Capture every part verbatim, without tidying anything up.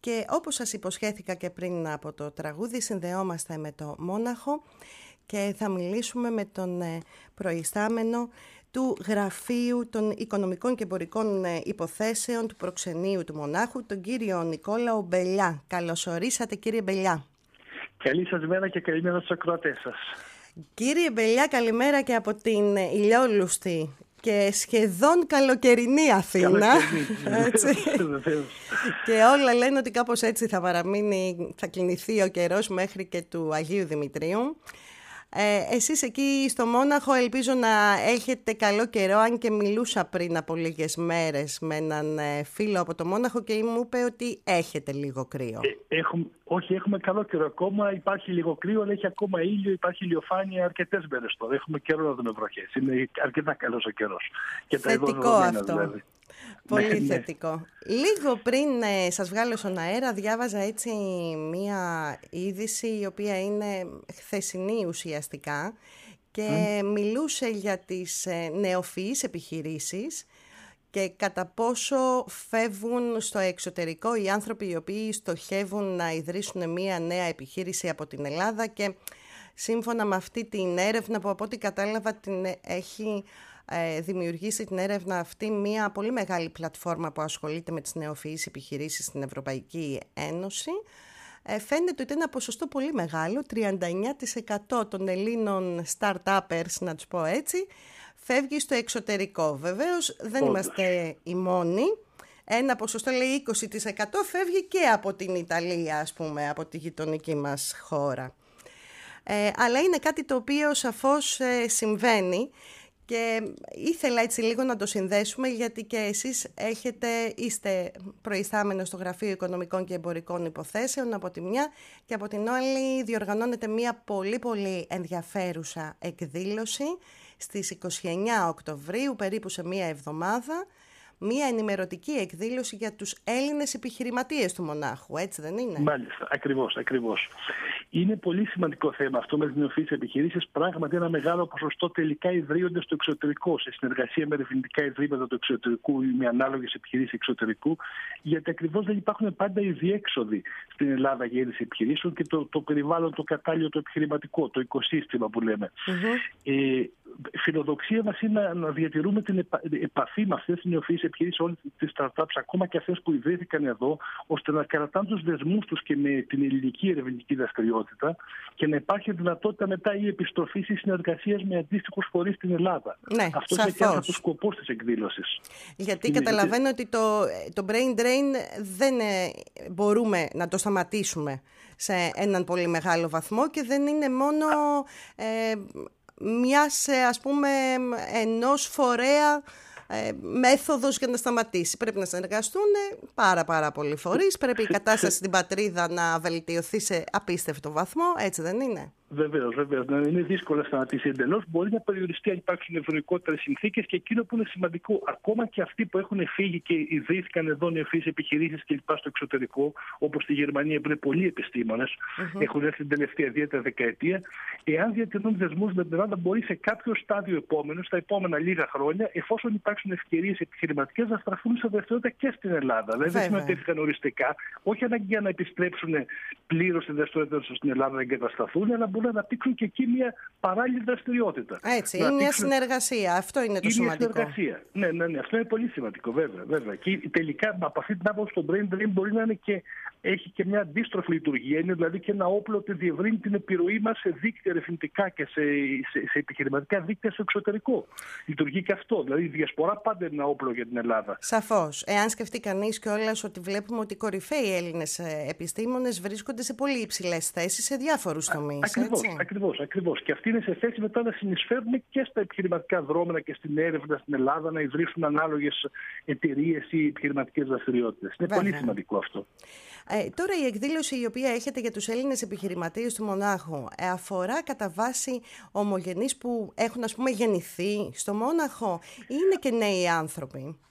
Και όπως σας υποσχέθηκα και πριν από το τραγούδι, συνδεόμαστε με το Μόναχο και θα μιλήσουμε με τον προϊστάμενο του Γραφείου των Οικονομικών και Εμπορικών Υποθέσεων του Προξενείου του Μονάχου, τον κύριο Νικόλαο Μπελιά. Καλώς ορίσατε, κύριε Μπελιά. Καλή σας μέρα και καλημέρα στους ακροατές σας. Κύριε Μπελιά, καλημέρα και από την ηλιόλουστη και σχεδόν καλοκαιρινή Αθήνα. Έτσι. Και όλα λένε ότι κάπως έτσι θα παραμείνει, θα κινηθεί ο καιρός μέχρι και του Αγίου Δημητρίου. Ε, εσείς εκεί στο Μόναχο ελπίζω να έχετε καλό καιρό, αν και μιλούσα πριν από λίγες μέρες με έναν φίλο από το Μόναχο και μου είπε ότι έχετε λίγο κρύο. Ε, έχουμε, όχι, έχουμε καλό καιρό ακόμα, υπάρχει λίγο κρύο, αλλά έχει ακόμα ήλιο, υπάρχει ηλιοφάνεια αρκετές μέρες τώρα. Έχουμε καιρό να δούμε βροχές, είναι αρκετά καλός ο καιρός. Και θετικό τα αυτό. Δηλαδή. Πολύ ναι, θετικό. Ναι. Λίγο πριν ε, σας βγάλω στον αέρα διάβαζα έτσι μία είδηση η οποία είναι χθεσινή ουσιαστικά και mm. μιλούσε για τις ε, νεοφυείς επιχειρήσεις και κατά πόσο φεύγουν στο εξωτερικό οι άνθρωποι οι οποίοι στοχεύουν να ιδρύσουν μία νέα επιχείρηση από την Ελλάδα, και σύμφωνα με αυτή την έρευνα που από ό,τι κατάλαβα την έχει δημιουργήσει την έρευνα αυτή μια πολύ μεγάλη πλατφόρμα που ασχολείται με τις νεοφυείς επιχειρήσεις στην Ευρωπαϊκή Ένωση, φαίνεται ότι ένα ποσοστό πολύ μεγάλο, τριάντα εννέα τοις εκατό των Ελλήνων start-uppers, να τους πω έτσι, φεύγει στο εξωτερικό. Βεβαίως δεν Όντως. είμαστε οι μόνοι. Ένα ποσοστό, λέει είκοσι τοις εκατό, φεύγει και από την Ιταλία, ας πούμε, από τη γειτονική μας χώρα. Ε, αλλά είναι κάτι το οποίο σαφώς ε, συμβαίνει. Και ήθελα έτσι λίγο να το συνδέσουμε, γιατί και εσείς έχετε, είστε προϊστάμενος στο Γραφείο Οικονομικών και Εμπορικών Υποθέσεων από τη μια, και από την άλλη διοργανώνετε μια πολύ πολύ ενδιαφέρουσα εκδήλωση στις είκοσι εννέα Οκτωβρίου, περίπου σε μια εβδομάδα, μια ενημερωτική εκδήλωση για τους Έλληνες επιχειρηματίες του Μονάχου, έτσι δεν είναι? Μάλιστα, ακριβώς, ακριβώς. Είναι πολύ σημαντικό θέμα αυτό με τις νεοφυείς επιχειρήσεις. Πράγματι, ένα μεγάλο ποσοστό τελικά ιδρύονται στο εξωτερικό, σε συνεργασία με ερευνητικά ιδρύματα του εξωτερικού ή με ανάλογες επιχειρήσεις εξωτερικού, γιατί ακριβώς δεν υπάρχουν πάντα οι διέξοδοι στην Ελλάδα για ίδρυση επιχειρήσεων και το, το περιβάλλον, το κατάλληλο, το επιχειρηματικό, το οικοσύστημα που λέμε. Mm-hmm. Ε, φιλοδοξία μας είναι να, να διατηρούμε την επα, επαφή με αυτές τις νεοφυείς επιχειρήσεις, όλες τις startups, ακόμα και αυτές που ιδρύθηκαν εδώ, ώστε να κρατάνε τους δεσμούς τους και με την ελληνική ερευνητική δραστηριότητα και να υπάρχει δυνατότητα μετά η επιστροφή ή συνεργασία με αντίστοιχους φορείς στην Ελλάδα. Ναι, αυτό είναι και ένας σκοπός της εκδήλωσης. Γιατί είναι καταλαβαίνω ότι το, το brain drain δεν ε, μπορούμε να το σταματήσουμε σε έναν πολύ μεγάλο βαθμό και δεν είναι μόνο ε, μιας, ας πούμε, ενός φορέα ε, μέθοδος για να σταματήσει. Πρέπει να συνεργαστούν πάρα πάρα πολλοί φορείς, πρέπει η κατάσταση στην πατρίδα να βελτιωθεί σε απίστευτο βαθμό, έτσι δεν είναι? Βεβαίως, βεβαίως. Είναι δύσκολο να σταματήσει εντελώς. Μπορεί να περιοριστεί αν υπάρξουν ευνοϊκότερες συνθήκες, και εκείνο που είναι σημαντικό, ακόμα και αυτοί που έχουν φύγει και ιδρύθηκαν εδώ νεοφυείς επιχειρήσεις και λοιπά στο εξωτερικό, όπως στη Γερμανία που είναι πολλοί επιστήμονες, mm-hmm. έχουν έρθει την τελευταία ιδιαίτερα δεκαετία, εάν διατηρούν δεσμούς με την Ελλάδα, μπορεί σε κάποιο στάδιο επόμενο, στα επόμενα λίγα χρόνια, εφόσον υπάρξουν ευκαιρίες επιχειρηματικές, να στραφούν σε δραστηριότητα και στην Ελλάδα. Δηλαδή δεν συμμετέχθηκαν οριστικά, όχι αναγκαία να επιστρέψουν πλήρως στη δραστηριότητα στην Ελλάδα να εγκατασταθούν, αλλά να αναπτύξουν και εκεί μια παράλληλη δραστηριότητα. Έτσι, είναι μια συνεργασία. Αυτό είναι το είναι σημαντικό. Είναι μια συνεργασία. Ναι, ναι, ναι, αυτό είναι πολύ σημαντικό, βέβαια. βέβαια. Και τελικά από αυτή την άποψη το brain drain μπορεί να είναι και, έχει και μια αντίστροφη λειτουργία. Είναι δηλαδή και ένα όπλο που διευρύνει την επιρροή μας σε δίκτυα ερευνητικά και σε, σε, σε επιχειρηματικά δίκτυα στο εξωτερικό. Λειτουργεί και αυτό. Δηλαδή η διασπορά πάντα είναι ένα όπλο για την Ελλάδα. Σαφώς. Εάν σκεφτεί κανείς κιόλας ότι βλέπουμε ότι οι κορυφαίοι Έλληνες επιστήμονες βρίσκονται σε πολύ υψηλές θέσεις σε διάφορους τομείς. Ακριβώς, ακριβώς. Και αυτοί είναι σε θέση μετά να συνεισφέρουν και στα επιχειρηματικά δρόμενα και στην έρευνα στην Ελλάδα, να ιδρύσουν ανάλογες εταιρείες ή επιχειρηματικές δραστηριότητες. Είναι Βέβαια. πολύ σημαντικό αυτό. Ε, τώρα η εκδήλωση η οποία έχετε για τους Έλληνες επιχειρηματίες του Μονάχου ε, αφορά κατά βάση ομογενείς που έχουν, ας πούμε, γεννηθεί στο Μόναχο, ή είναι και νέοι άνθρωποι?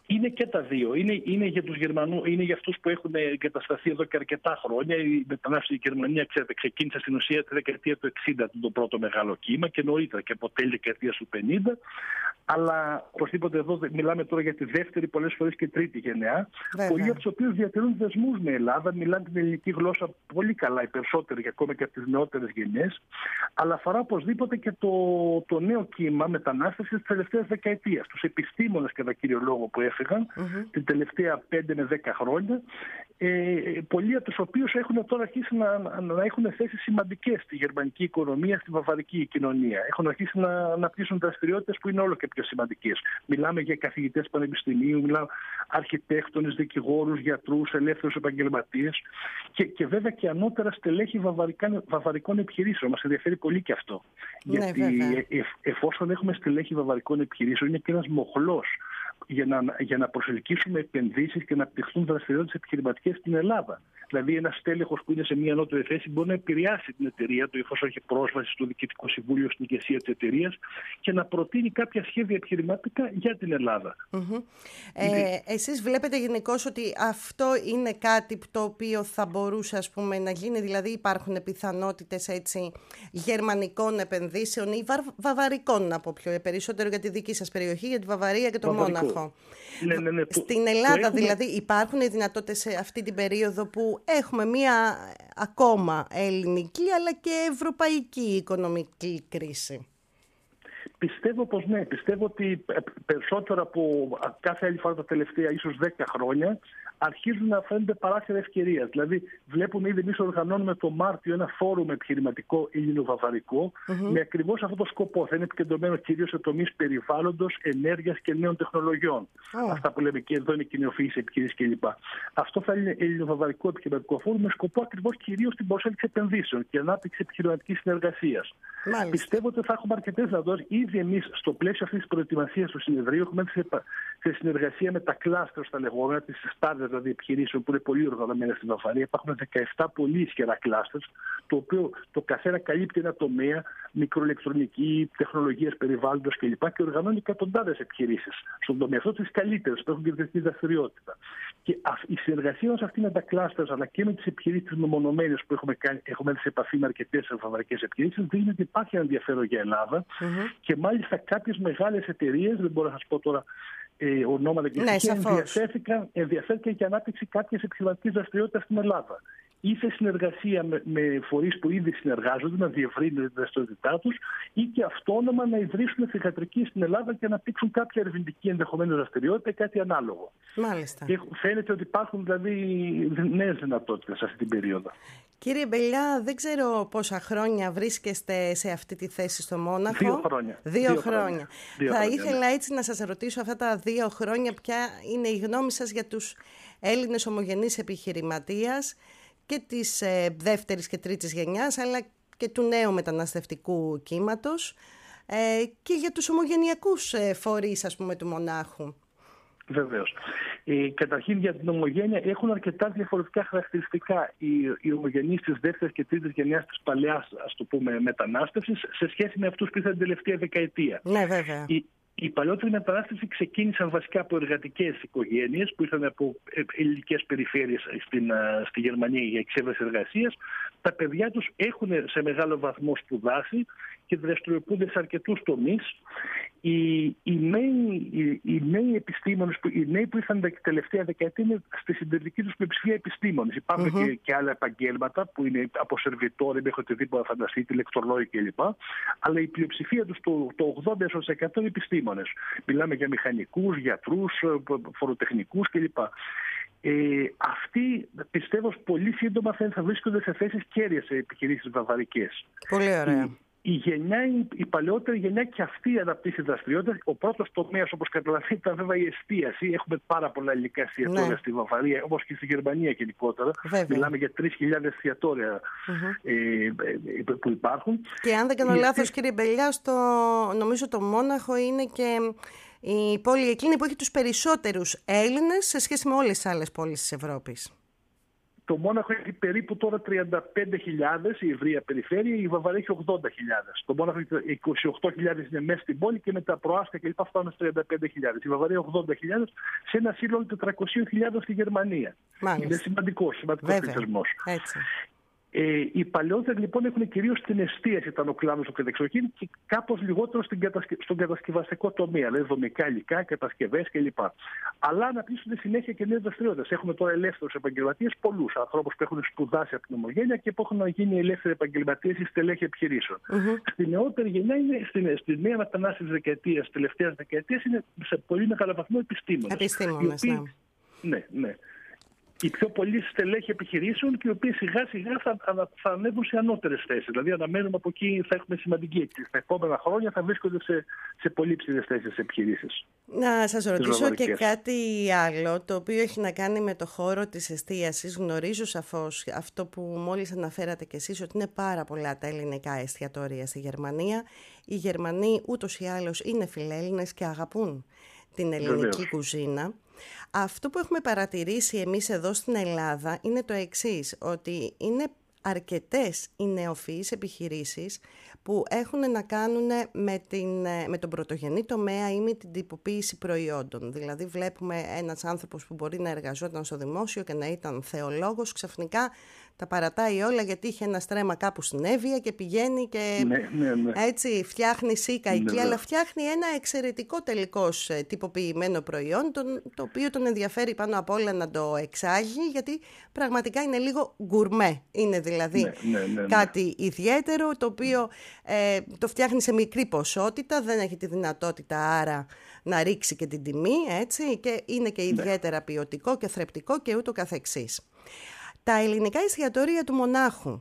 Είναι και τα δύο. Είναι, είναι για τους Γερμανούς, είναι για αυτούς που έχουν εγκατασταθεί εδώ και αρκετά χρόνια. Η μετανάστευση στη Γερμανία, ξέρετε, ξεκίνησε στην ουσία τη δεκαετία του εξήντα το πρώτο μεγάλο κύμα και νωρίτερα και από τέλη δεκαετία του πενήντα. Αλλά οπωσδήποτε εδώ μιλάμε τώρα για τη δεύτερη, πολλές φορές και τρίτη γενεά. Βέβαια. Πολλοί από τους οποίους διατηρούν δεσμούς με Ελλάδα, μιλάνε την ελληνική γλώσσα πολύ καλά, οι περισσότεροι και ακόμα και από τις νεότερες γενιές. Αλλά αφορά οπωσδήποτε και το, το νέο κύμα μετανάστευσης της τελευταίας δεκαετίας. Τους επιστήμονες κατά κύριο λόγο που έφυγαν mm-hmm. την τελευταία πέντε με δέκα χρόνια. Ε, πολλοί από τους οποίους έχουν τώρα αρχίσει να, να έχουν θέσεις σημαντικές στη γερμανική οικονομία, στη βαβαρική κοινωνία. Έχουν αρχίσει να, να πτήσουν δραστηριότητες που είναι όλο και πιο σημαντικές. Μιλάμε για καθηγητές πανεπιστημίου, μιλάμε αρχιτέκτονες, δικηγόρους, γιατρούς, ελεύθερους επαγγελματίες και, και βέβαια και ανώτερα στελέχη βαβαρικών επιχειρήσεων. Μας ενδιαφέρει πολύ και αυτό. Ναι, γιατί ε, ε, εφόσον έχουμε στελέχη βαβαρικών επιχειρήσεων, είναι και ένας μοχλός για να, για να προσελκύσουμε επενδύσεις και να πτυχθούν δραστηριότητες επιχειρηματικές στην Ελλάδα. Δηλαδή, ένας στέλεχος που είναι σε μια ανώτερη θέση μπορεί να επηρεάσει την εταιρεία του, εφόσον έχει πρόσβαση στο διοικητικό συμβούλιο, στην ηγεσία της εταιρείας και να προτείνει κάποια σχέδια επιχειρηματικά για την Ελλάδα. Mm-hmm. Ε, εσείς βλέπετε γενικώς ότι αυτό είναι κάτι το οποίο θα μπορούσε, ας πούμε, να γίνει, δηλαδή υπάρχουν πιθανότητες έτσι γερμανικών επενδύσεων ή βα, βαβαρικών, να πω πιο περισσότερο για τη δική σας περιοχή, για τη Βαβαρία και το Μόναχο. Ναι, ναι, ναι. Στην Ελλάδα έχουμε... δηλαδή υπάρχουν οι δυνατότητες σε αυτή την περίοδο που έχουμε μία ακόμα ελληνική αλλά και ευρωπαϊκή οικονομική κρίση? Πιστεύω πως ναι. Πιστεύω ότι περισσότερο από κάθε άλλη φορά τα τελευταία ίσως δέκα χρόνια αρχίζουν να φαίνονται παράθυρα ευκαιρίας. Δηλαδή, βλέπουμε ήδη εμείς οργανώνουμε το Μάρτιο ένα φόρουμ επιχειρηματικό ελληνοβαβαρικό mm-hmm. με ακριβώς αυτό το σκοπό. Θα είναι επικεντρωμένο κυρίως σε τομείς περιβάλλοντος, ενέργειας και νέων τεχνολογιών. Oh. Αυτά που λέμε και εδώ είναι κοινοφυείς, επιχειρήσεις κλπ. Αυτό θα είναι ελληνοβαβαρικό επιχειρηματικό φόρουμ με σκοπό ακριβώς κυρίως την προσέλκυση επενδύσεων και ανάπτυξη επιχειρηματικής συνεργασίας. Μάλιστα. Πιστεύω ότι θα έχουμε αρκετές δυνατότητες. Ήδη εμείς στο πλαίσιο αυτής της προετοιμασίας του συνεδρίου έχουμε σε συνεργασία με τα κλάστερ στα λεγόμενα, τις στάδια δηλαδή επιχειρήσεων που είναι πολύ οργανωμένες στην Βαβαρία. Υπάρχουν δεκαεπτά πολύ ισχυρά κλάστερ, το οποίο το καθένα καλύπτει ένα τομέα, μικροελεκτρονική, τεχνολογίες περιβάλλοντος κλπ. Και οργανώνει εκατοντάδες επιχειρήσεις στον τομέα αυτό, τις καλύτερες που έχουν κερδιστεί δραστηριότητα. Και η συνεργασία μας αυτή με τα κλάστερ αλλά και με τις επιχειρήσεις μεμονωμένες που έχουμε, κάνει, έχουμε έρθει σε επαφή με αρκετές βαβαρικές επιχειρήσεις δείχνει ότι υπάρχει ενδιαφέρον για Ελλάδα mm-hmm. και μάλιστα κάποιες μεγάλες εταιρείες, δεν μπορώ να σας πω τώρα ε, ονόματα και ναι, ενδιαφέρθηκαν, ενδιαφέρθηκαν για ανάπτυξη κάποιες επιχειρηματικές δραστηριότητας στην Ελλάδα. Ή σε συνεργασία με, με φορείς που ήδη συνεργάζονται, να διευρύνουν τη δραστηριότητά τους, ή και αυτόνομα να ιδρύσουν θηγατρική στην Ελλάδα και να αναπτύξουν κάποια ερευνητική ενδεχομένως δραστηριότητα ή κάτι ανάλογο. Μάλιστα. Και φαίνεται ότι υπάρχουν δηλαδή νέες δυνατότητες σε αυτή την περίοδο. Κύριε Μπελιά, δεν ξέρω πόσα χρόνια βρίσκεστε σε αυτή τη θέση στο Μόναχο. Δύο χρόνια. Δύο, δύο χρόνια. χρόνια. Δύο Θα χρόνια, ήθελα ναι. έτσι να σας ρωτήσω αυτά τα δύο χρόνια ποια είναι η γνώμη σας για τους Έλληνες ομογενείς επιχειρηματίες και της ε, δεύτερης και τρίτης γενιάς, αλλά και του νέου μεταναστευτικού κύματος ε, και για τους ομογενειακούς ε, φορείς, ας πούμε, του Μονάχου. Βεβαίως. Ε, καταρχήν για την ομογένεια έχουν αρκετά διαφορετικά χαρακτηριστικά οι, οι ομογενείς της δεύτερης και τρίτης γενιάς της παλαιάς, ας το πούμε, μετανάστευσης σε σχέση με αυτούς που ήρθαν την τελευταία δεκαετία. Ναι, βέβαια. Η, Η παλαιότερη μετανάστευση ξεκίνησαν βασικά από εργατικές οικογένειες που ήρθαν από ελληνικές περιφέρειες στην, στη Γερμανία για εξέβρεση εργασίας. Τα παιδιά τους έχουν σε μεγάλο βαθμό σπουδάσει και δραστηριοποιούνται σε αρκετούς τομείς. Οι, οι, νέοι, οι, οι νέοι επιστήμονες, οι νέοι που ήρθαν τα τελευταία δεκαετία είναι στη συντηρητική τους πλειοψηφία επιστήμονες. Υπάρχουν mm-hmm. και, και άλλα επαγγέλματα που είναι από σερβιτόροι μέχρι οτιδήποτε να φανταστείτε, ηλεκτρολόγοι κλπ. Αλλά η πλειοψηφία τους, το, το ογδόντα τοις εκατό είναι επιστήμονες. Μιλάμε για μηχανικούς, γιατρούς, φοροτεχνικούς κλπ. Ε, αυτοί πιστεύω πολύ σύντομα θα βρίσκονται σε θέσεις κέρυες σε επιχειρήσεις βαβαρικές. Πολύ ωραία. Η, η, γενιά, η παλαιότερη γενιά και αυτή αναπτύσσει δραστηριότητα. Ο πρώτος τομέας, όπως καταλαβαίνετε, ήταν βέβαια η εστίαση. Έχουμε πάρα πολλά υλικά εστιατόρια ναι. στη Βαβαρία, όπως και στη Γερμανία γενικότερα. Βέβαια. Μιλάμε για τρεις χιλιάδες εστιατόρια mm-hmm. ε, ε, που υπάρχουν. Και αν δεν κάνω λάθος, κύριε Μπελιά, στο, νομίζω το Μόναχο είναι και η πόλη εκείνη που έχει τους περισσότερους Έλληνες σε σχέση με όλες τις άλλες πόλεις της Ευρώπης. Το Μόναχο έχει περίπου τώρα τριάντα πέντε χιλιάδες, η ευρεία περιφέρεια, η Βαβαρία έχει ογδόντα χιλιάδες. Το Μόναχο έχει είκοσι οκτώ χιλιάδες είναι μέσα στην πόλη και με τα προάστια και λοιπά φτάνουν τριάντα πέντε χιλιάδες. Η Βαβαρία ογδόντα χιλιάδες σε ένα σύνολο τετρακόσιες χιλιάδες στη Γερμανία. Μάλιστα. Είναι σημαντικός, σημαντικός πληθυσμός. Ε, οι παλαιότεροι λοιπόν έχουν κυρίως την εστίαση, ήταν ο κλάδος του κατεξοχήν και κάπως λιγότερο στην κατασκευ... στον κατασκευαστικό τομέα, δηλαδή δομικά υλικά, κατασκευές κλπ. Αλλά αναπτύσσονται συνέχεια και νέες δραστηριότητες. Έχουμε τώρα ελεύθερους επαγγελματίες, πολλούς ανθρώπους που έχουν σπουδάσει από την ομογένεια και που έχουν γίνει ελεύθεροι επαγγελματίες ή στελέχη επιχειρήσεων. Mm-hmm. Στη νεότερη γενιά, είναι, στην, στη νέα μετανάστευση της δεκαετίας, τελευταίας δεκαετίας, είναι σε πολύ μεγάλο βαθμό επιστήμονες. Επιστήμονες, οποίοι... ναι. ναι, ναι. Οι πιο πολλοί στελέχοι επιχειρήσεων και οι οποίοι σιγά σιγά θα, θα ανέβουν σε ανώτερες θέσεις. Δηλαδή, αναμένουμε από εκεί θα έχουμε σημαντική έκθεση. Στα επόμενα χρόνια θα βρίσκονται σε, σε πολύ ψηλές θέσεις επιχειρήσεις. Να σας ρωτήσω και κάτι άλλο, το οποίο έχει να κάνει με το χώρο της εστίασης. Γνωρίζω σαφώς αυτό που μόλις αναφέρατε κι εσείς, ότι είναι πάρα πολλά τα ελληνικά εστιατόρια στη Γερμανία. Οι Γερμανοί ούτως ή άλλως είναι φιλέλληνες και αγαπούν την ελληνική Βεβαίως. κουζίνα. Αυτό που έχουμε παρατηρήσει εμείς εδώ στην Ελλάδα είναι το εξής, ότι είναι αρκετές οι νεοφυείς επιχειρήσεις που έχουν να κάνουν με, την, με τον πρωτογενή τομέα ή με την τυποποίηση προϊόντων. Δηλαδή βλέπουμε ένας άνθρωπος που μπορεί να εργαζόταν στο δημόσιο και να ήταν θεολόγος, ξαφνικά τα παρατάει όλα γιατί είχε ένα στρέμμα κάπου στην Εύβοια και πηγαίνει και ναι, ναι, ναι. έτσι φτιάχνει σίκα ναι, εκεί, ναι. αλλά φτιάχνει ένα εξαιρετικό τελικώς τυποποιημένο προϊόν, το, το οποίο τον ενδιαφέρει πάνω απ' όλα να το εξάγει, γιατί πραγματικά είναι λίγο γκουρμέ. Είναι δηλαδή ναι, ναι, ναι, ναι. κάτι ιδιαίτερο, το οποίο ε, το φτιάχνει σε μικρή ποσότητα, δεν έχει τη δυνατότητα άρα να ρίξει και την τιμή, έτσι, και είναι και ιδιαίτερα ναι. ποιοτικό και θρεπτικό και ούτω καθεξής. Τα ελληνικά εστιατόρια του Μονάχου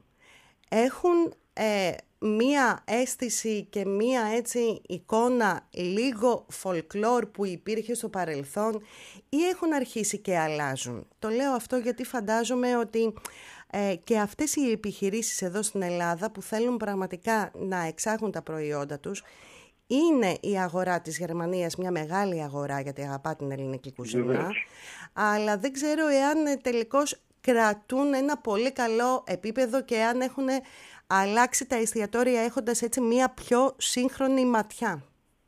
έχουν ε, μία αίσθηση και μία έτσι εικόνα λίγο folklore που υπήρχε στο παρελθόν ή έχουν αρχίσει και αλλάζουν? Το λέω αυτό γιατί φαντάζομαι ότι ε, και αυτές οι επιχειρήσεις εδώ στην Ελλάδα που θέλουν πραγματικά να εξάγουν τα προϊόντα τους, είναι η αγορά της Γερμανίας μια μεγάλη αγορά γιατί αγαπά την ελληνική κουζίνα, αλλά δεν ξέρω εάν τελικώς κρατούν ένα πολύ καλό επίπεδο και αν έχουν αλλάξει τα εστιατόρια έχοντας έτσι μια πιο σύγχρονη ματιά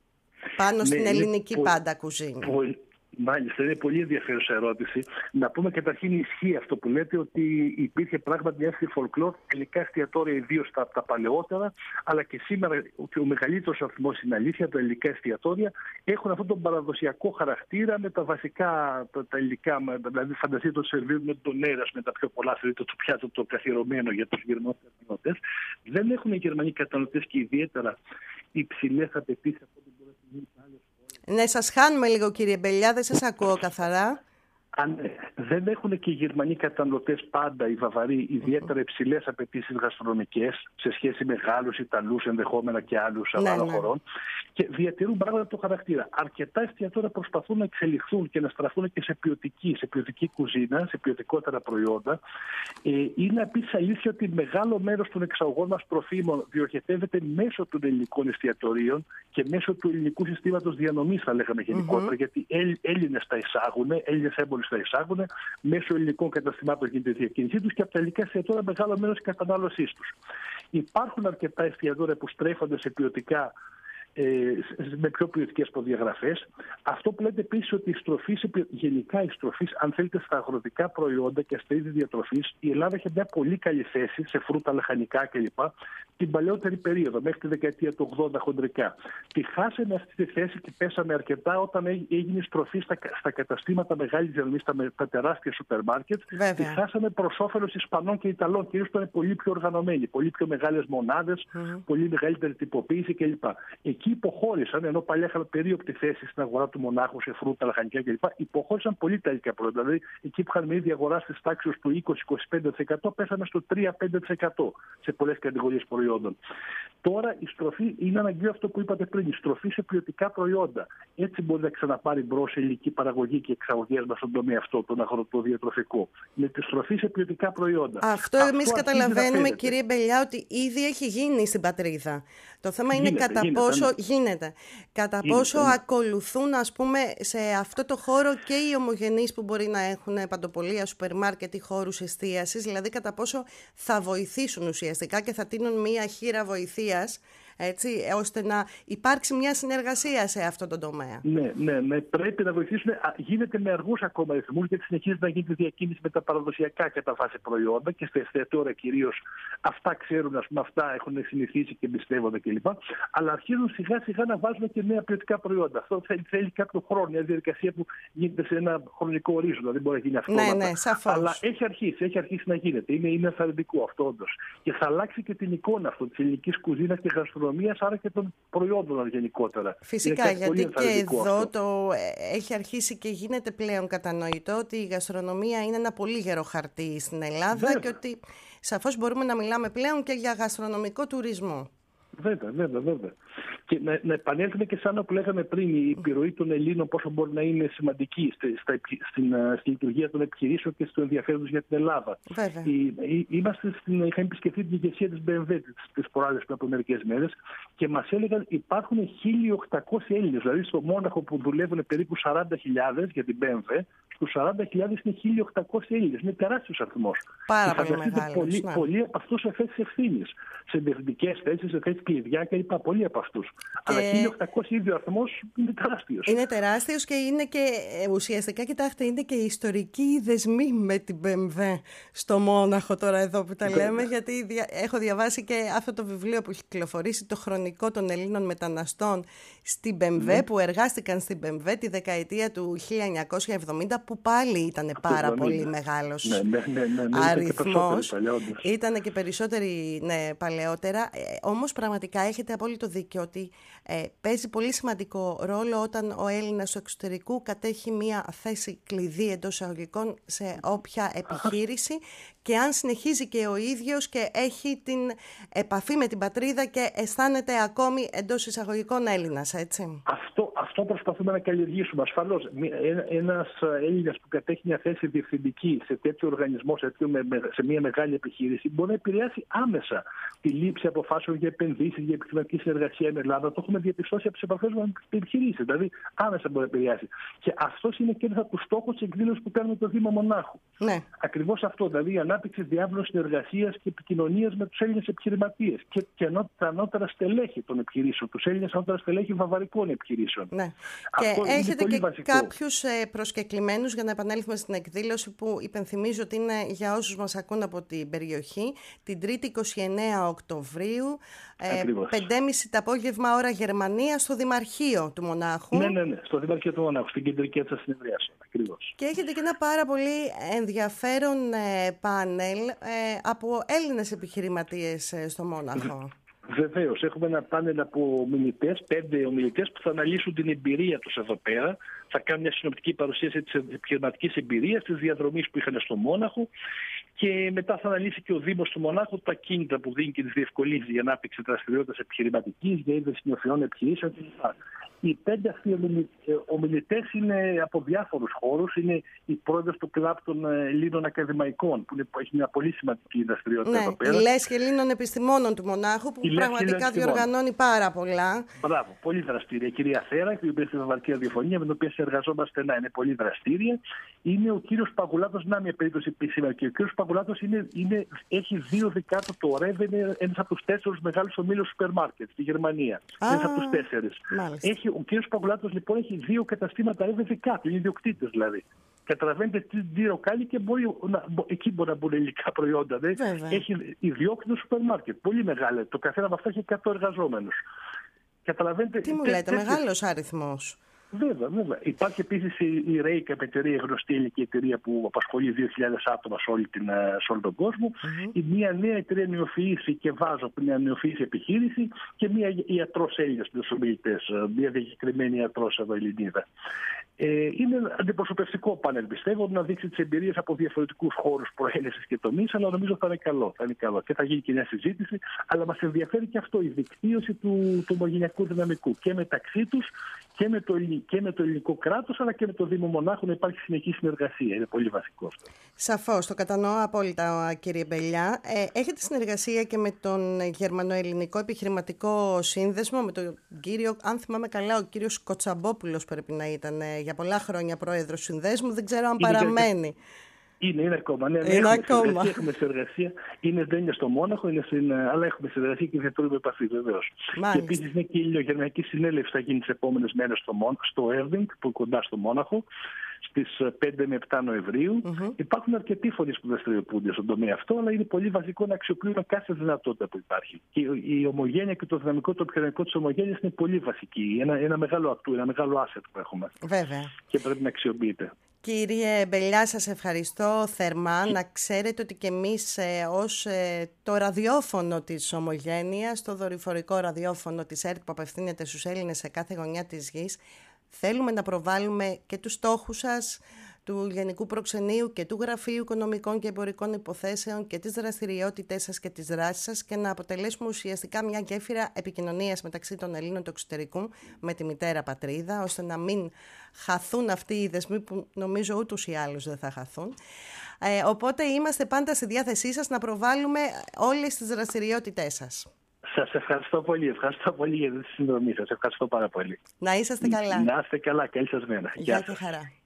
πάνω ναι, στην ελληνική πολύ, πάντα κουζίνα. Πολύ, μάλιστα, είναι πολύ ενδιαφέρουσα ερώτηση. Να πούμε καταρχήν ισχύει αυτό που λέτε, ότι υπήρχε πράγματι μια αίσθηση folklore, ελληνικά εστιατόρια ιδίως τα, τα παλαιότερα, αλλά και σήμερα και ο μεγαλύτερος αριθμός είναι αλήθεια, τα ελληνικά εστιατόρια έχουν αυτόν τον παραδοσιακό χαρακτήρα με τα βασικά, τα, τα υλικά, δηλαδή φανταστείτε το σερβίρ με τον έρας, με τα πιο πολλά σερβίρ, το πιάτο το καθιερωμένο για τους Γερμανούς καταναλωτές. Δεν έχουν οι Γερμανοί καταναλωτές και ιδιαίτερα υψηλές απαιτήσεις από ό,τι μπορεί να γίνει σε άλλες χώρες. Ναι, σας χάνουμε λίγο κύριε Μπελιά, δεν σας ακούω καθαρά. Αν δεν έχουν και οι Γερμανοί καταναλωτές πάντα, οι Βαβαροί, ιδιαίτερα υψηλές απαιτήσεις γαστρονομικές σε σχέση με Γάλλους, Ιταλούς, ενδεχόμενα και άλλους ναι, άλλων ναι. χωρών, και διατηρούν πράγματι το χαρακτήρα. Αρκετά εστιατόρια προσπαθούν να εξελιχθούν και να στραφούν και σε ποιοτική, σε ποιοτική κουζίνα, σε ποιοτικότερα προϊόντα. Ε, είναι επίσης αλήθεια ότι μεγάλο μέρος των εξαγωγών μας τροφίμων διοχετεύεται μέσω των ελληνικών εστιατορίων και μέσω του ελληνικού συστήματος διανομής, θα λέγαμε γενικότερα, mm-hmm. γιατί Έλληνες τα εισάγουν, Έλληνες έμποροι τα εισάγουν, μέσω ελληνικών καταστημάτων γίνεται η διακίνησή τους και από τα ελληνικά εστιατόρια μεγάλο μέρος της κατανάλωσής τους. Υπάρχουν αρκετά εστιατόρια που στρέφονται σε ποιοτικά, με πιο ποιοτικές προδιαγραφές. Αυτό που λέτε επίσης ότι η στροφή, γενικά η στροφή, αν θέλετε, στα αγροτικά προϊόντα και στα είδη διατροφής, η Ελλάδα είχε μια πολύ καλή θέση σε φρούτα, λαχανικά κλπ. Την παλαιότερη περίοδο, μέχρι τη δεκαετία του ογδόντα χοντρικά. Τη χάσαμε αυτή τη θέση και πέσαμε αρκετά όταν έγινε στροφή στα, στα καταστήματα μεγάλης διανομής, στα, τα τεράστια σούπερ μάρκετ. Τη χάσαμε προς όφελος Ισπανών και Ιταλών, κυρίως που είναι πολύ πιο οργανωμένοι, πολύ πιο μεγάλες μονάδες, mm-hmm. πολύ μεγαλύτερη τυποποίηση κλπ. Εκεί υποχώρησαν, ενώ παλιά είχαν περίοπτη θέση στην αγορά του Μονάχου σε φρούτα, λαχανικά κλπ. Υποχώρησαν πολύ τα υλικά προϊόντα. Δηλαδή, εκεί που είχαν ήδη αγορά τη τάξη του είκοσι με είκοσι πέντε τοις εκατό, πέσαμε στο τρία με πέντε τοις εκατό σε πολλές κατηγορίες προϊόντων. Τώρα η στροφή είναι αναγκαίο αυτό που είπατε πριν, η στροφή σε ποιοτικά προϊόντα. Έτσι μπορεί να ξαναπάρει μπρος η ελληνική παραγωγή και εξαγωγές μας στον τομέα αυτό, τον αγροτοδιατροφικό. Με τη στροφή σε ποιοτικά προϊόντα. Αυτό, αυτό εμείς καταλαβαίνουμε, κύριε Μπελιά, ότι ήδη έχει γίνει στην πατρίδα. Το θέμα είναι γίνεται, κατά γίνεται, πόσο γίνεται. Κατά Είναι, πόσο είναι. ακολουθούν, ας πούμε, σε αυτό το χώρο και οι ομογενείς που μπορεί να έχουν παντοπολία, σούπερ μάρκετ ή χώρους εστίασης, δηλαδή κατά πόσο θα βοηθήσουν ουσιαστικά και θα τίνουν μία χείρα βοηθείας, έτσι, ώστε να υπάρξει μια συνεργασία σε αυτό το τομέα. Ναι, ναι, ναι, πρέπει να βοηθήσουν. Γίνεται με αργούς ακόμα ρυθμούς, γιατί συνεχίζει να γίνεται διακίνηση με τα παραδοσιακά κατά βάση προϊόντα και στα εστιατόρια κυρίως. Αυτά ξέρουν, ας πούμε, αυτά έχουν συνηθίσει και εμπιστεύονται κλπ. Αλλά αρχίζουν σιγά σιγά να βάζουν και νέα ποιοτικά προϊόντα. Αυτό θέλει, θέλει κάποιο χρόνο, μια διαδικασία που γίνεται σε ένα χρονικό ορίζοντα. Δεν μπορεί να γίνει αυτόματα. Ναι, ναι, σαφώς. Αλλά έχει αρχίσει, έχει αρχίσει να γίνεται. Είναι, είναι ενθαρρυντικό αυτό όντως. Και θα αλλάξει και την εικόνα αυτό τη ελληνική κουζίνα και γαστρονομία, άρα και των προϊόντων γενικότερα. Φυσικά, γιατί και εδώ αυτό. το έχει αρχίσει και γίνεται πλέον κατανοητό ότι η γαστρονομία είναι ένα πολύ γερό χαρτί στην Ελλάδα. Βέβαια. Και ότι σαφώς μπορούμε να μιλάμε πλέον και για γαστρονομικό τουρισμό. Βέβαια, βέβαια, βέβαια. Και να, να επανέλθουμε και σαν που λέγαμε πριν, η επιρροή των Ελλήνων πόσο μπορεί να είναι σημαντική στη, στα, στην, στη λειτουργία των επιχειρήσεων και στο ενδιαφέρον τους για την Ελλάδα. Η, είμαστε στην, είχαμε επισκεφτεί την ηγεσία της μπι εμ βι τις προάλλες πριν από μερικές μέρες και μας έλεγαν υπάρχουν χίλια οκτακόσιοι Έλληνες, δηλαδή στο Μόναχο που δουλεύουν περίπου σαράντα χιλιάδες για την μπι εμ βι, στους σαράντα χιλιάδες είναι χίλια οκτακόσιοι Έλληνες. Είναι τεράστιος αριθμός. Πάρα πολύ μεγάλος. Πολλοί, ναι. πολλοί από αυτούς σε θέσεις ευθύνης, σε διευθυντικές θέσεις, σε θέσεις κλειδιά κλπ. Πολλοί από αυτούς. Και... Αλλά χίλια οκτακόσιοι ίδιο αριθμός είναι τεράστιος. Είναι τεράστιος και είναι και ουσιαστικά, κοιτάξτε, είναι και ιστορικοί δεσμοί με την μπι εμ βι στο Μόναχο τώρα εδώ που τα λέμε, γιατί δια... έχω διαβάσει και αυτό το βιβλίο που έχει κυκλοφορήσει, το χρονικό των Ελλήνων μεταναστών στην μπι εμ βι, ναι. που εργάστηκαν στην μπι εμ βι τη δεκαετία του χίλια εννιακόσια εβδομήντα, που πάλι ήταν πάρα πολύ μεγάλος ναι, ναι, ναι, ναι, ναι, αριθμός. Ήταν και περισσότεροι ναι, παλαιότερα. Ε, όμως πραγματικά έχετε απόλυτο δίκιο ότι ε, παίζει πολύ σημαντικό ρόλο όταν ο Έλληνας του εξωτερικού κατέχει μια θέση κλειδί εντός εισαγωγικών σε όποια επιχείρηση και αν συνεχίζει και ο ίδιος και έχει την επαφή με την πατρίδα και αισθάνεται ακόμη εντός εισαγωγικών Έλληνας, έτσι. Αυτό, αυτό προσπαθούμε να καλλιεργήσουμε. Ασφαλώς, ένας Έλληνας που κατέχει μια θέση διευθυντική σε τέτοιο οργανισμό, σε, τέτοιο, σε μια μεγάλη επιχείρηση, μπορεί να επηρεάσει άμεσα τη λήψη αποφάσεων για επενδύσεις, για επιχειρηματική συνεργασία με Ελλάδα. Το έχουμε διαπιστώσει από τις επαφές με την επιχειρήση. Δηλαδή, άμεσα μπορεί να επηρεάσει. Και αυτός είναι και ένας από τους στόχους της εκδήλωσης που κάνουμε το Δήμο Μονάχου. Ναι. Ακριβώς αυτό. Δηλαδή, η ανάπτυξη διάβλων συνεργασίας και επικοινωνίας με τους Έλληνες επιχειρηματίες και, και τα ανώτερα στελέχη των επιχειρήσεων, τους Έλληνες ανώτερα στελέχη βαβαρικών επιχειρήσεων. Ναι. Και έχετε και κάποιους προσκεκλημένους, για να επανέλθουμε στην εκδήλωση, που υπενθυμίζω ότι είναι για όσους μας ακούν από την περιοχή, την Τρίτη είκοσι εννέα Οκτωβρίου, πέντε και μισή το απόγευμα ώρα Γερμανία, στο Δημαρχείο του Μονάχου. Ναι, ναι, ναι, στο Δημαρχείο του Μονάχου, στην κεντρική έδρα συνεδρίαση. Ακριβώς. Και έχετε και ένα πάρα πολύ ενδιαφέρον ε, πάνελ ε, από Έλληνες επιχειρηματίες ε, στο Μόναχο. Βεβαίως, έχουμε ένα πάνελ από ομιλητές, πέντε ομιλητές που θα αναλύσουν την εμπειρία τους εδώ πέρα. Θα κάνουν μια συνοπτική παρουσίαση της επιχειρηματικής εμπειρίας, της διαδρομής που είχαν στο Μόναχο και μετά θα αναλύσει και ο Δήμος του Μονάχου τα κίνητρα που δίνει και τις διευκολύνσεις για ανάπτυξη δραστηριότητας επιχειρηματικής, για ίδρυση νεοφυών επιχειρήσεων κλπ. Οι πέντε αυτοί ομιλητές είναι από διάφορους χώρους. Είναι η πρόεδρος του κλαμπ των Ελλήνων Ακαδημαϊκών, που, είναι, που έχει μια πολύ σημαντική δραστηριότητα ναι, εδώ πέρα. Η Λέσχη Ελλήνων Επιστημόνων του Μονάχου, που πραγματικά διοργανώνει πάρα πολλά. Μπράβο, πολύ δραστήρια. Η κυρία Θέρα, η οποία στην Βαρκή Ραδιοφωνία, με την οποία συνεργαζόμαστε στενά, είναι πολύ δραστήρια. Είναι ο κύριος Παγουλάτος, να μια περίπτωση σήμερα. Και ο κύριος Παγουλάτος είναι, είναι, έχει δύο δικά του το Ρεβ, είναι ένας από τους τέσσερις μεγάλους ομίλους σούπερ μάρκετ στη Γερμανία. Ah, ένας από τους τέσσερις. Έχει, ο κύριος Παγουλάτος λοιπόν έχει δύο καταστήματα Ρεβ δικά του, είναι ιδιοκτήτες δηλαδή. Καταλαβαίνετε τι τζίρο κάνει και μπορεί να, εκεί μπορεί να μπουν υλικά προϊόντα. Δε. Έχει ιδιόκτητο σούπερ μάρκετ, πολύ μεγάλο. Το καθένα από αυτά έχει εκατό εργαζόμενους. Καταλαβαίνετε. Τι μου λέτε, τέτοιες... μεγάλος αριθμός. Βέβαια, βέβαια. Υπάρχει επίσης η Ρέικα, εταιρεία, γνωστή ελληνική εταιρεία που απασχολεί δύο χιλιάδες άτομα σε, όλη την, σε όλο τον κόσμο. Mm-hmm. Η μία νέα εταιρεία νεοφυής και βάζω που είναι μια νεοφυής επιχείρηση και μια ιατρός Έλληνας στους ομιλητές, μια διακεκριμένη ιατρός εδώ Ελληνίδα. Ε, είναι αντιπροσωπευτικό πάνελ, πιστεύω, να δείξει τις εμπειρίες από διαφορετικούς χώρους προέλευσης και τομείς, αλλά νομίζω θα είναι καλό. Θα είναι καλό. Και θα γίνει και μια συζήτηση, αλλά μας ενδιαφέρει και αυτό, η δικτύωση του, του ομογενειακού δυναμικού και μεταξύ τους και με, το, και με το ελληνικό κράτος, αλλά και με το Δήμο Μονάχου να υπάρχει συνεχή συνεργασία. Είναι πολύ βασικό αυτό. Σαφώς, το κατανοώ απόλυτα, κύριε Μπελιά. Ε, έχετε συνεργασία και με τον Γερμανοελληνικό Επιχειρηματικό Σύνδεσμο, με τον κύριο, αν θυμάμαι καλά, ο κύριος Κοτσαμπόπουλος πρέπει να ήταν ε, για πολλά χρόνια πρόεδρος του Συνδέσμου. Δεν ξέρω αν είναι παραμένει. Είναι, είναι ακόμα. Ναι, είναι έχουμε ακόμα. Συνεργασία, έχουμε συνεργασία. Είναι, δεν είναι στο Μόναχο, είναι στην, αλλά έχουμε συνεργασία και διατηρούμε επαφή βεβαίως. Και επίσης είναι και η Ηλιογερμανική Συνέλευση θα γίνει τις επόμενες μέρες στο, στο Έρβινγκ, που είναι κοντά στο Μόναχο, στις πέντε με επτά Νοεμβρίου. Mm-hmm. Υπάρχουν αρκετοί φορείς που δραστηριοποιούνται στον τομέα αυτό, αλλά είναι πολύ βασικό να αξιοποιούμε κάθε δυνατότητα που υπάρχει. Και η ομογένεια και το δυναμικό, το επιχειρηματικό της ομογένειας είναι πολύ βασική. Ένα, ένα μεγάλο ατού, ένα μεγάλο asset που έχουμε. Βέβαια. Και πρέπει να αξιοποιείται. Κύριε Μπελιά, σας ευχαριστώ θερμά. Να ξέρετε ότι και εμείς ε, ως ε, το ραδιόφωνο της Ομογένειας, το δορυφορικό ραδιόφωνο της ΕΡΤ που απευθύνεται στους Έλληνες σε κάθε γωνιά της γης, θέλουμε να προβάλλουμε και τους στόχους σας, του Γενικού Προξενείου και του Γραφείου Οικονομικών και Εμπορικών Υποθέσεων και τις δραστηριότητες σας και τις δράσεις σας και να αποτελέσουμε ουσιαστικά μια γέφυρα επικοινωνίας μεταξύ των Ελλήνων του εξωτερικού με τη μητέρα πατρίδα, ώστε να μην χαθούν αυτοί οι δεσμοί που νομίζω ούτως ή άλλως δεν θα χαθούν. Ε, οπότε είμαστε πάντα στη διάθεσή σας να προβάλλουμε όλες τις δραστηριότητές σας. Σας ευχαριστώ πολύ. Ευχαριστώ πολύ για τη συνδρομή σας. Ευχαριστώ πάρα πολύ. Να είσαστε καλά. Να είστε καλά. Καλή σας μέρα. Γεια και χαρά.